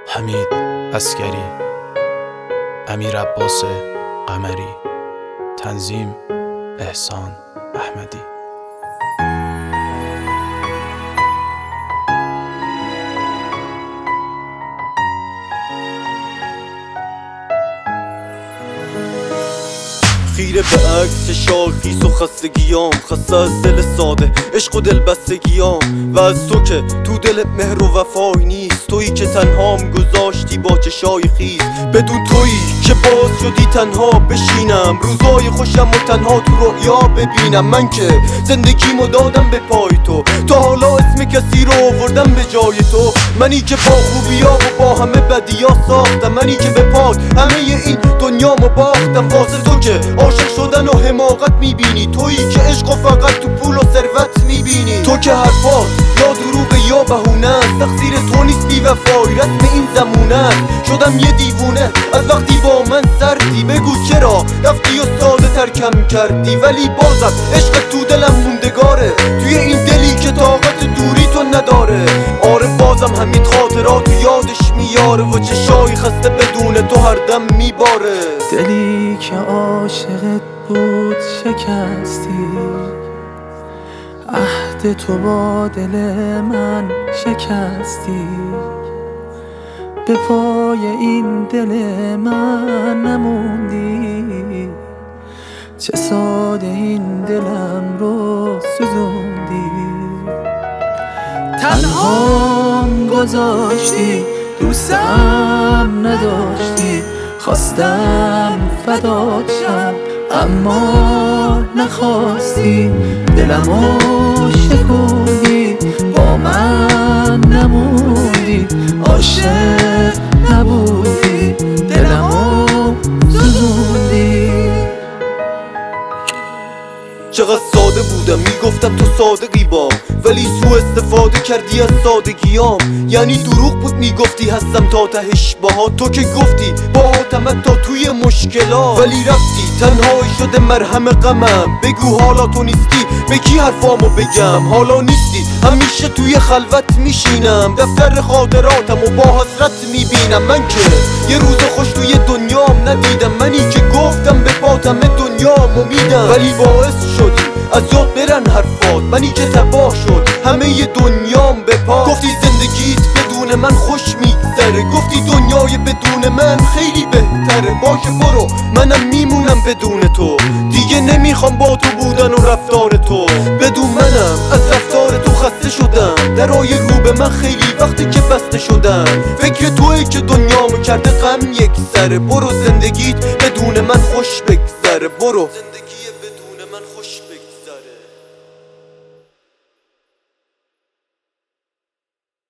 حمید عسکری، امیر عباس قمری، تنظیم احسان احمدی. خیره به عکس شاخیس و خستگیام، خسته از دل ساده عشق و دل بستگیام، و از تو که تو دلت مهر و وفای نیست، تویی که تنهام گذاشتی با چشای خیز، بدون تویی که باز شدی تنها بشینم، روزای خوشم و تنها تو رؤیا ببینم. من که زندگیمو دادم به پای تو، تا حالا اسم کسی رو آوردم به جای تو. منی که با خوبیا و با همه بدیا ساختم، منی که به پات همه این دنیامو باختم. واسه تو که عاشق شدن و حماقت میبینی، تویی که عشق و فقط تو پول و ثروت میبینی. تو که حرفات یا دروغ یا بهونه است، تقصیر تو نیست بی‌وفایی، رسم این زمونه. شدم یه دیوونه از وقتی با من سردی، بگو چرا رفتی و ساده ترکم کردی، ولی بازم عشق تو دلم موندگاره، توی این دلی که طاقت دوری تو نداره. آره بازم همین خاطرات یادش میاره و چشای خسته بدون تو هر دم میباره. دلی که عاشقت بود شکستی، عهد تو با دل من شکستی، به پای این دل من نموندی، چه ساده این دلم رو سوزوندی. تنهام گذاشتی، دوستم نداشتی، خواستم فدات شم اما نخواستی، دلمو شکوندی، با من نموندی، عاشق نبودی، دلمو سوزوندی. چقدر ساده بودم میگفتم تو صادقی بام، ولی سوء استفاده کردی از سادگیام. یعنی دروغ بود میگفتی هستم تا تهش باهات، تو که گفتی باهاتم تا توی مشکلات، ولی رفتی تنهایی شده مرهم غمم. بگو حالا تو نیستی به کی حرفامو بگم، حالا نیستی همیشه توی خلوت میشینم، دفتر خاطراتم و با حسرت میبینم. من که یه روز خوش توی دنیام ندیدم، منی که گفتم به پاتم دنیامو میدم، ولی باعث شدی از یاد برن حرفات، منی که تباه شد همه دنیام به پا. گفتی زندگیت بدون من خوش میگذره، گفتی دنیای بدون من خیلی بهتره. باشه برو منم میمونم بدون تو، دیگه نمیخوام با تو بودن و رفتار تو. بدون منم از رفتار تو خسته شدم، درای رو به من خیلی وقتی که بسته شدن. فکر تویی که دنیامو کرده غم یک سره، برو زندگیت بدون من خوش بگذره. برو